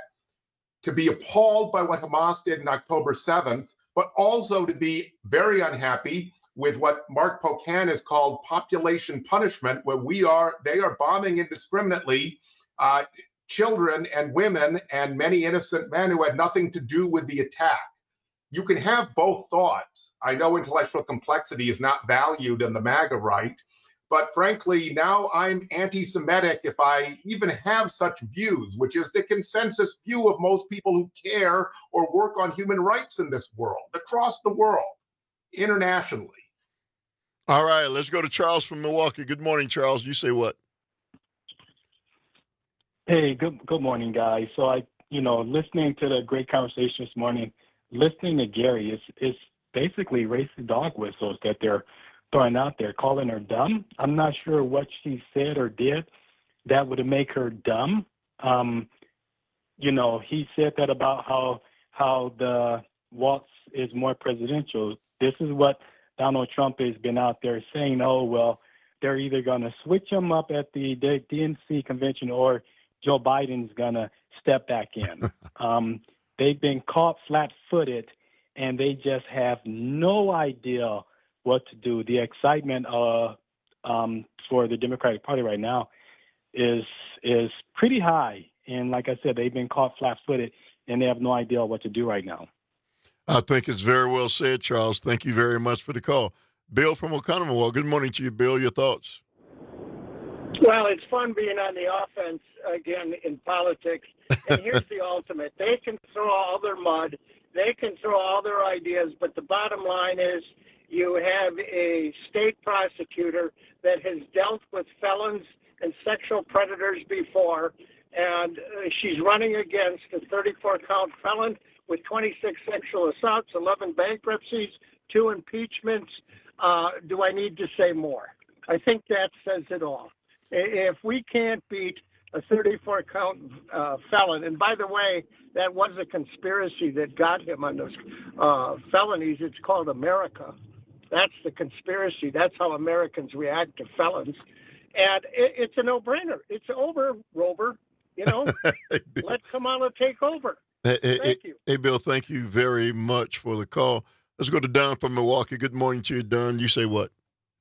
to be appalled by what Hamas did on October seventh, but also to be very unhappy with what Mark Pocan has called population punishment, where we are, they are bombing indiscriminately uh, children and women and many innocent men who had nothing to do with the attack. You can have both thoughts. I know intellectual complexity is not valued in the MAGA right, but frankly, now I'm anti-Semitic if I even have such views, which is the consensus view of most people who care or work on human rights in this world, across the world, internationally. All right, let's go to Charles from Milwaukee. Good morning, Charles. You say what? Hey, good good morning, guys. So I, you know, listening to the great conversation this morning, listening to Gary, is is basically racist dog whistles that they're throwing out there, calling her dumb. I'm not sure what she said or did that would make her dumb. Um, you know, he said that about how how the Waltz is more presidential. This is what Donald Trump has been out there saying. Oh, well, they're either going to switch him up at the D N C convention or Joe Biden's going to step back in. um, they've been caught flat-footed, and they just have no idea what to do. The excitement uh, um, for the Democratic Party right now is is pretty high. And like I said, they've been caught flat-footed, and they have no idea what to do right now. I think it's very well said, Charles. Thank you very much for the call. Bill from Oconomowoc. Good morning to you, Bill. Your thoughts? Well, it's fun being on the offense again in politics. And here's the ultimate. They can throw all their mud. They can throw all their ideas. But the bottom line is you have a state prosecutor that has dealt with felons and sexual predators before. And uh, she's running against a thirty-four count felon with twenty-six sexual assaults, eleven bankruptcies, two impeachments. Uh, do I need to say more? I think that says it all. If we can't beat a thirty-four count uh, felon, and by the way, that was a conspiracy that got him on those uh, felonies. It's called America. That's the conspiracy. That's how Americans react to felons. And it, it's a no-brainer. It's over, Rover. You know, let Kamala take over. Hey, Thank hey, you. Hey, Bill, thank you very much for the call. Let's go to Don from Milwaukee. Good morning to you, Don. You say what?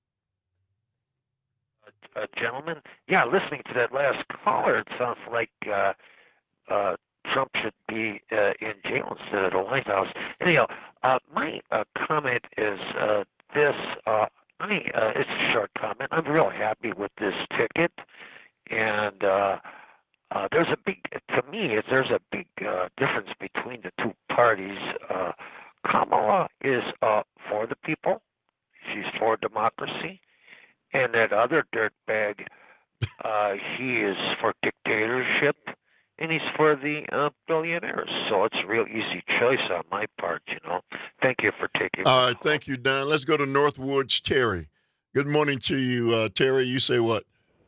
Uh, gentlemen, yeah, listening to that last caller, it sounds like uh, uh, Trump should be uh, in jail instead of the White House. Anyhow, uh, my uh, comment is uh, this. Uh, I, uh, it's a short comment. I'm real happy with this ticket, and uh, uh, there's a big, to me, there's a big uh, difference between the two parties. Uh, Kamala is uh, for the people. She's for democracy. And that other dirtbag, uh, he is for dictatorship, and he's for the uh, billionaires. So it's a real easy choice on my part, you know. Thank you for taking All right, thank you, Don. Let's go to Northwoods, Terry. Good morning to you, uh, Terry. You say what?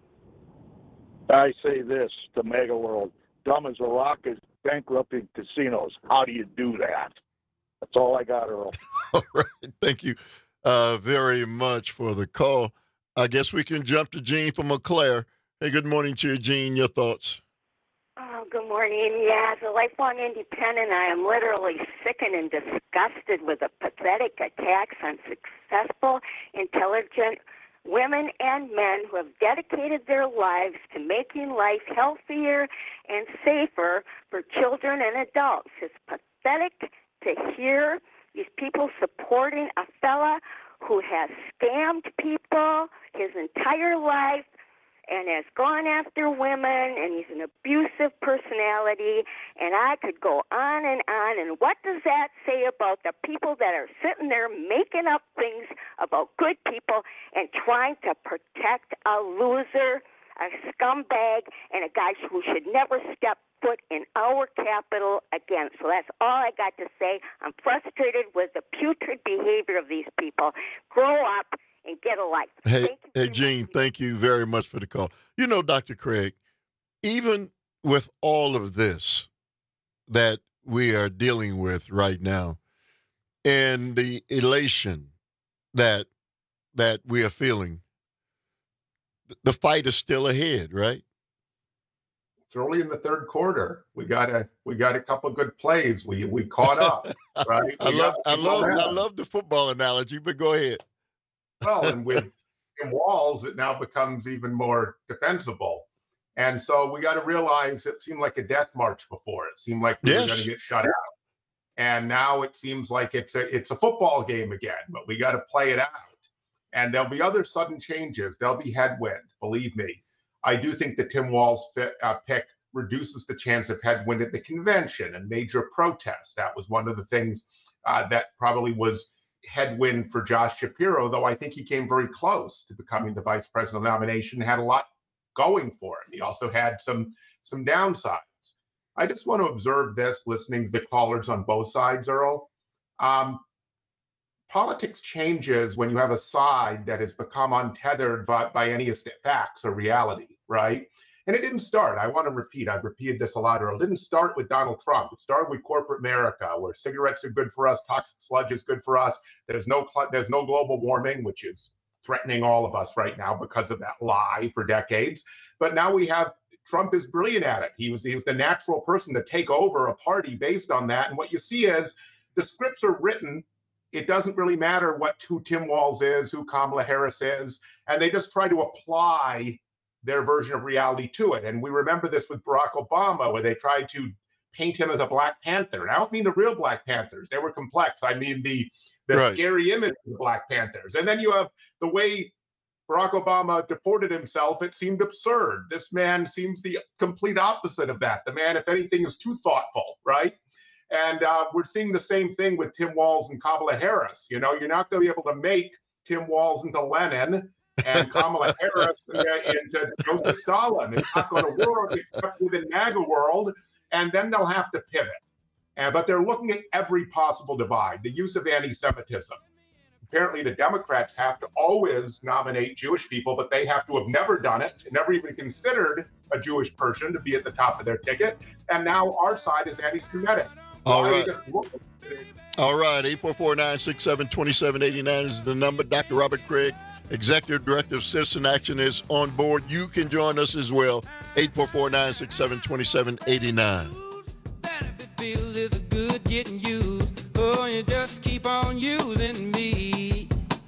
I say this to Mega World. Dumb as a rock is bankrupting casinos. How do you do that? That's all I got, Earl. All right, thank you uh, very much for the call. I guess we can jump to Gene from Eau Claire. Hey, good morning to you, Gene. Your thoughts? Oh, good morning. Yeah, as a lifelong independent, I am literally sickened and disgusted with the pathetic attacks on successful, intelligent women and men who have dedicated their lives to making life healthier and safer for children and adults. It's pathetic to hear these people supporting a fella who has scammed people his entire life and has gone after women, and he's an abusive personality, and I could go on and on. And what does that say about the people that are sitting there making up things about good people and trying to protect a loser, a scumbag, and a guy who should never step foot in our capital again? So that's all I got to say. I'm frustrated with the putrid behavior of these people. Grow up and get a life. Hey, hey, Gene, thank you very much for the call. You know, Doctor Craig, even with all of this that we are dealing with right now and the elation that that we are feeling, the fight is still ahead, right? It's early in the third quarter. We got a we got a couple good plays. We we caught up, right? I We love got I love momentum. I love the football analogy, but go ahead. Well, and with Tim Walz, it now becomes even more defensible. And so we got to realize it seemed like a death march before. It seemed like we Yes. were going to get shut out. And now it seems like it's a it's a football game again, but we got to play it out. And there'll be other sudden changes. There'll be headwind, believe me. I do think the Tim Walz fit, uh, pick reduces the chance of headwind at the convention and major protests. That was one of the things uh, that probably was headwind for Josh Shapiro, though I think he came very close to becoming the vice presidential nomination, had a lot going for him. He also had some some downsides. I just want to observe this, listening to the callers on both sides, Earl. Um, politics changes when you have a side that has become untethered by, by any facts or reality, right? And it didn't start, I want to repeat, I've repeated this a lot, Earl. It didn't start with Donald Trump. It started with corporate America, where cigarettes are good for us, toxic sludge is good for us. There's no there's no global warming, which is threatening all of us right now because of that lie for decades. But now we have Trump is brilliant at it. He was he was the natural person to take over a party based on that. And what you see is the scripts are written. It doesn't really matter what who Tim Walz is, who Kamala Harris is, and they just try to apply their version of reality to it. And we remember this with Barack Obama, where they tried to paint him as a Black Panther. And I don't mean the real Black Panthers. They were complex. I mean the, the Right. scary image of the Black Panthers. And then you have the way Barack Obama deported himself. It seemed absurd. This man seems the complete opposite of that. The man, if anything, is too thoughtful, right? And uh, we're seeing the same thing with Tim Walz and Kamala Harris. You know, you're not going to be able to make Tim Walz into Lenin and Kamala Harris into Joseph Stalin. It's not going to work except within MAGA world, and then they'll have to pivot. Uh, but they're looking at every possible divide, the use of anti-Semitism. Apparently, the Democrats have to always nominate Jewish people, but they have to have never done it, never even considered a Jewish person to be at the top of their ticket. And now our side is anti-Semitic. All Why right. just look at it? All right, eight four four, nine six seven, two seven eight nine is the number. Doctor Robert Craig, Executive Director of Citizen Action, is on board. You can join us as well. eight four four, nine six seven, two seven eight nine. Feels it's good getting used. Oh, you just keep on using me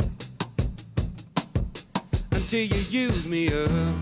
until you use me up.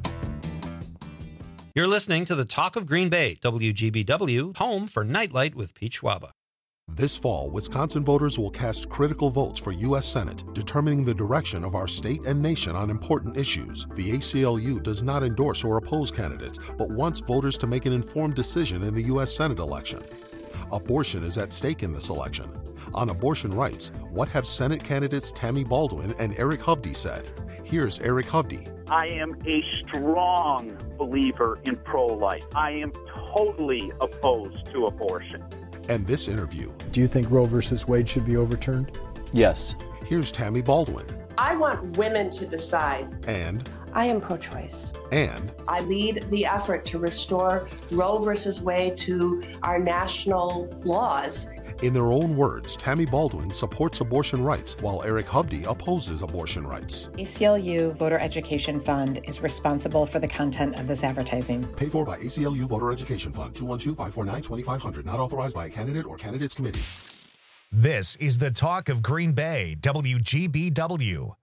You're listening to the Talk of Green Bay, W G B W, home for Nightlight with Pete Schwaba. This fall, Wisconsin voters will cast critical votes for U S Senate, determining the direction of our state and nation on important issues. The A C L U does not endorse or oppose candidates, but wants voters to make an informed decision in the U S Senate election. Abortion is at stake in this election. On abortion rights, what have Senate candidates Tammy Baldwin and Eric Hovde said? Here's Eric Hovde. I am a strong believer in pro-life. I am totally opposed to abortion. And this interview. Do you think Roe versus Wade should be overturned? Yes. Here's Tammy Baldwin. I want women to decide. And. I am pro-choice. And. I lead the effort to restore Roe versus Wade to our national laws. In their own words, Tammy Baldwin supports abortion rights, while Eric Hovde opposes abortion rights. A C L U Voter Education Fund is responsible for the content of this advertising. Paid for by A C L U Voter Education Fund, two one two, five four nine, two five zero zero, not authorized by a candidate or candidates committee. This is the Talk of Green Bay, W G B W.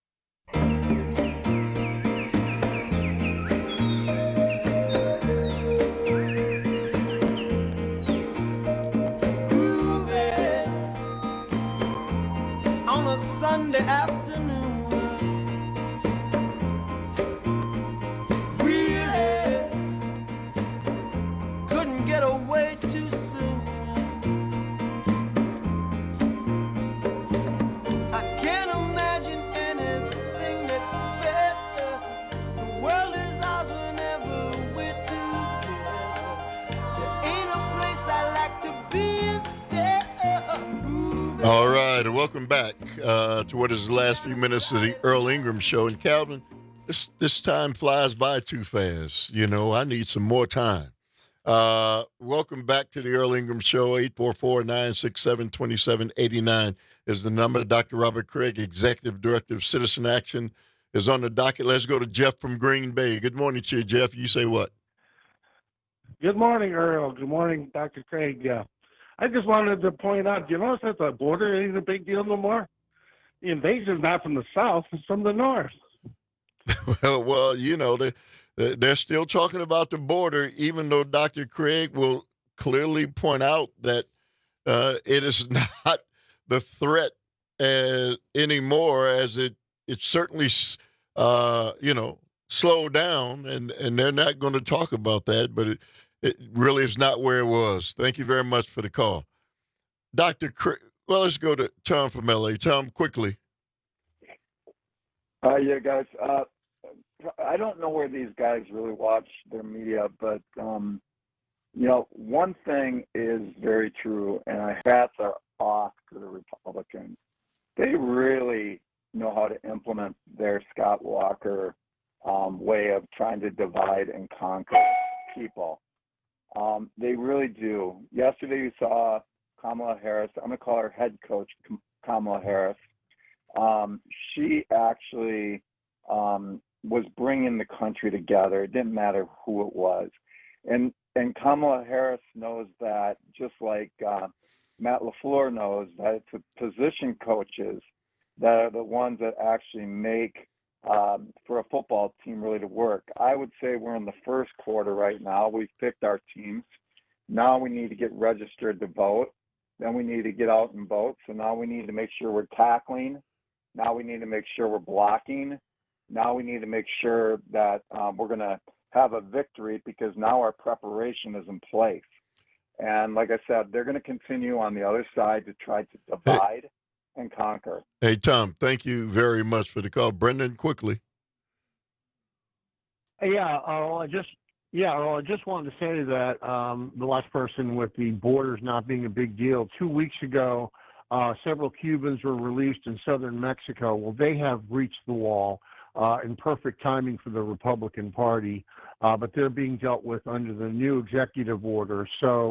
Sunday afternoon, really couldn't get away too soon. I can't imagine anything that's better. The world is ours whenever we're together. There ain't a place I like to be instead. All right, and welcome back uh, to what is the last few minutes of the Earl Ingram Show. And Calvin, this this time flies by too fast. You know, I need some more time. Uh, welcome back to the Earl Ingram Show. eight four four, nine six seven, two seven eight nine is the number. Doctor Robert Craig, Executive Director of Citizen Action, is on the docket. Let's go to Jeff from Green Bay. Good morning to you, Jeff. You say what? Good morning, Earl. Good morning, Doctor Craig. Yeah. I just wanted to point out, you notice that the border ain't a big deal no more? The invasion's not from the south, it's from the north. well, well, you know, they, they're still talking about the border, even though Doctor Craig will clearly point out that uh, it is not the threat as, anymore as it, it certainly, uh, you know, slowed down, and, and they're not going to talk about that, but it, It really is not where it was. Thank you very much for the call. Doctor Craig, well, let's go to Tom from L A. Tom, quickly. Uh, yeah, guys. Uh, I don't know where these guys really watch their media, but, um, you know, one thing is very true, and our hats are off to the Republicans. They really know how to implement their Scott Walker um, way of trying to divide and conquer people. Um, they really do. Yesterday we saw Kamala Harris. I'm going to call her head coach Kamala Harris. Um, she actually um, was bringing the country together. It didn't matter who it was. And and Kamala Harris knows that, just like uh, Matt LaFleur knows, that it's the position coaches that are the ones that actually make Um, for a football team really to work. I would say we're in the first quarter right now. We've picked our teams. Now we need to get registered to vote. Then we need to get out and vote. So now we need to make sure we're tackling. Now we need to make sure we're blocking. Now we need to make sure that um, we're going to have a victory, because now our preparation is in place. And like I said, they're going to continue on the other side to try to divide and conquer. Hey, Tom, thank you very much for the call. Brendan, quickly. Yeah, uh, I just yeah, well, I just wanted to say that um, the last person with the borders not being a big deal. Two weeks ago, uh, several Cubans were released in southern Mexico. Well, they have reached the wall uh, in perfect timing for the Republican Party, uh, but they're being dealt with under the new executive order. So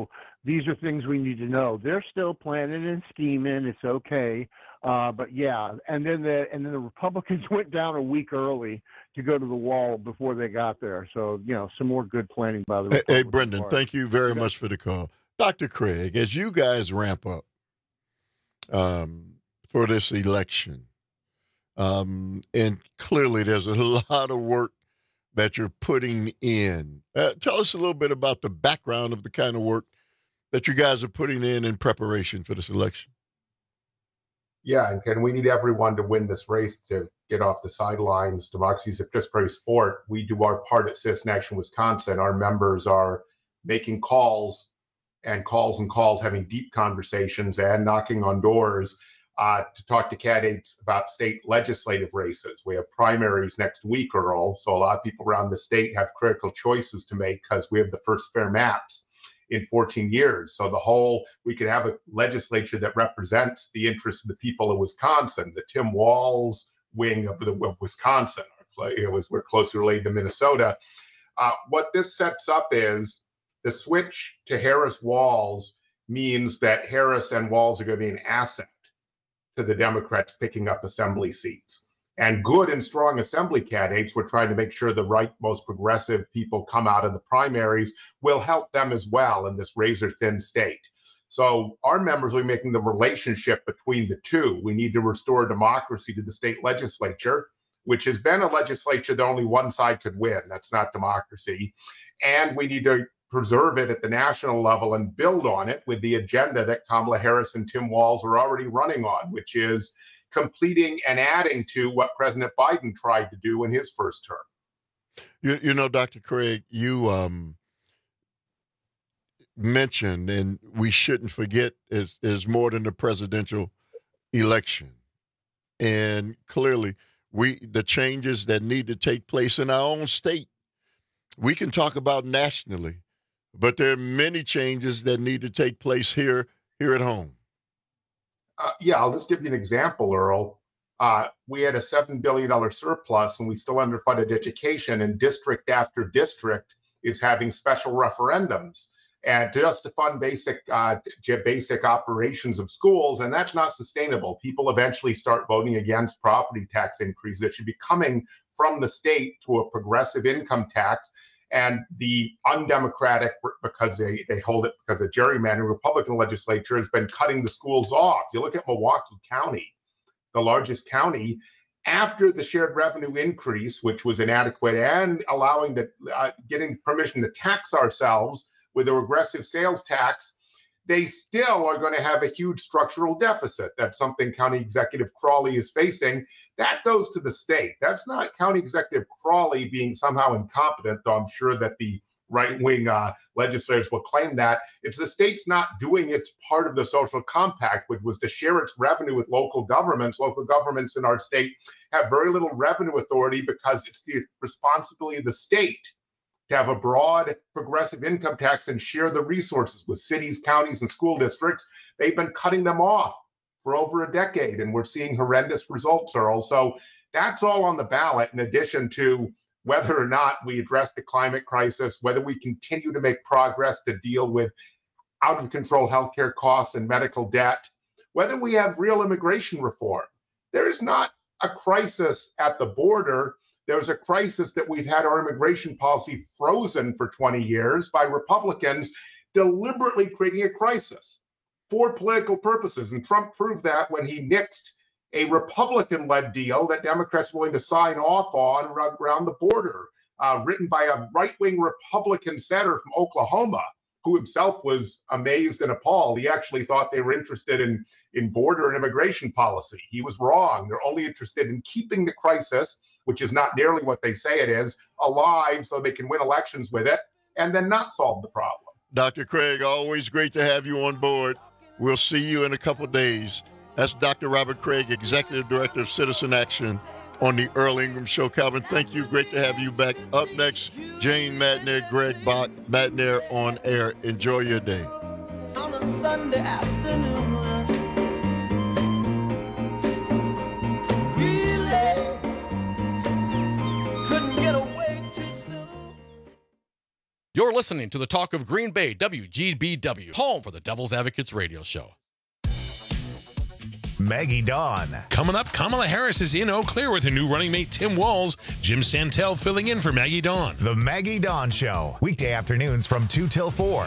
these are things we need to know. They're still planning and scheming. It's okay. Uh, but yeah, and then the and then the Republicans went down a week early to go to the wall before they got there. So, you know, some more good planning by the Hey, Republican hey Brendan, Party. thank you very much for the call. Doctor Craig, as you guys ramp up um, for this election, um, and clearly there's a lot of work that you're putting in. Uh, tell us a little bit about the background of the kind of work that you guys are putting in in preparation for this election. Yeah, and Ken, we need everyone to win this race to get off the sidelines. Democracy is a participatory sport. We do our part at Citizen Action Wisconsin. Our members are making calls and calls and calls, having deep conversations and knocking on doors uh, to talk to candidates about state legislative races. We have primaries next week, Earl, so a lot of people around the state have critical choices to make because we have the first fair maps in fourteen years. So the whole, we could have a legislature that represents the interests of the people of Wisconsin, the Tim Walz wing of, the, of Wisconsin. It was, we're closely related to Minnesota. Uh, what this sets up is the switch to Harris-Walz means that Harris and Walz are going to be an asset to the Democrats picking up assembly seats. And good and strong assembly candidates, we're trying to make sure the right, most progressive people come out of the primaries, will help them as well in this razor-thin state. So our members will be making the relationship between the two. We need to restore democracy to the state legislature, which has been a legislature that only one side could win. That's not democracy. And we need to preserve it at the national level and build on it with the agenda that Kamala Harris and Tim Walz are already running on, which is completing and adding to what President Biden tried to do in his first term. You, you know, Doctor Craig, you um, mentioned, and we shouldn't forget, is is more than the presidential election. And clearly, we the changes that need to take place in our own state, we can talk about nationally, but there are many changes that need to take place here here at home. Uh, yeah, I'll just give you an example, Earl. Uh, we had a seven billion dollars surplus and we still underfunded education, and district after district is having special referendums and just to fund basic uh, basic operations of schools, and that's not sustainable. People eventually start voting against property tax increases that should be coming from the state to a progressive income tax. And the undemocratic, because they, they hold it because of gerrymandering, Republican legislature has been cutting the schools off. You look at Milwaukee County, the largest county, after the shared revenue increase, which was inadequate, and allowing the uh, getting permission to tax ourselves with a regressive sales tax, they still are going to have a huge structural deficit. That's something County Executive Crawley is facing. That goes to the state. That's not County Executive Crawley being somehow incompetent, though I'm sure that the right-wing uh, legislators will claim that. It's the state's not doing its part of the social compact, which was to share its revenue with local governments. Local governments in our state have very little revenue authority because it's the responsibility of the state to have a broad progressive income tax and share the resources with cities, counties, and school districts. They've been cutting them off for over a decade, and we're seeing horrendous results, Earl. So that's all on the ballot, in addition to whether or not we address the climate crisis, whether we continue to make progress to deal with out-of-control healthcare costs and medical debt, whether we have real immigration reform. There is not a crisis at the border. There's a crisis that we've had our immigration policy frozen for twenty years by Republicans deliberately creating a crisis for political purposes. And Trump proved that when he nixed a Republican-led deal that Democrats were willing to sign off on around the border, uh, written by a right-wing Republican senator from Oklahoma, who himself was amazed and appalled. He actually thought they were interested in, in border and immigration policy. He was wrong. They're only interested in keeping the crisis, which is not nearly what they say it is, alive so they can win elections with it and then not solve the problem. Doctor Craig, always great to have you on board. We'll see you in a couple of days. That's Doctor Robert Craig, Executive Director of Citizen Action on the Earl Ingram Show. Calvin, thank you. Great to have you back. Up next, Jane Matnair, Greg Bach, Matnair on air. Enjoy your day. On a Sunday afternoon, really couldn't get away too soon. You're listening to the Talk of Green Bay, W G B W, home for the Devil's Advocates radio show. Maggie Dawn. Coming up, Kamala Harris is in Eau Claire with her new running mate Tim Walz. Jim Santel filling in for Maggie Dawn. The Maggie Dawn Show, weekday afternoons from two till four.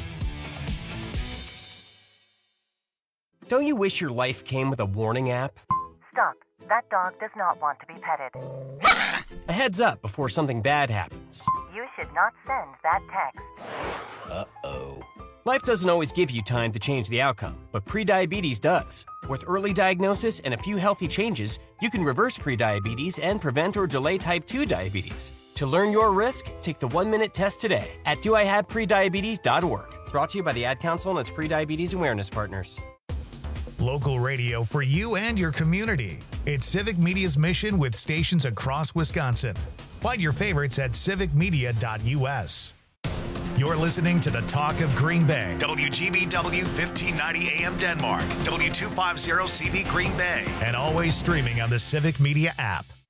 Don't you wish your life came with a warning app? Stop. That dog does not want to be petted. A heads up before something bad happens. You should not send that text. Uh-oh. Life doesn't always give you time to change the outcome, but prediabetes does. With early diagnosis and a few healthy changes, you can reverse prediabetes and prevent or delay type two diabetes. To learn your risk, take the one-minute test today at do I have prediabetes dot org. Brought to you by the Ad Council and its prediabetes awareness partners. Local radio for you and your community. It's Civic Media's mission with stations across Wisconsin. Find your favorites at civic media dot u s. You're listening to the Talk of Green Bay. W G B W fifteen ninety A M Denmark. W two fifty C V Green Bay. And always streaming on the Civic Media app.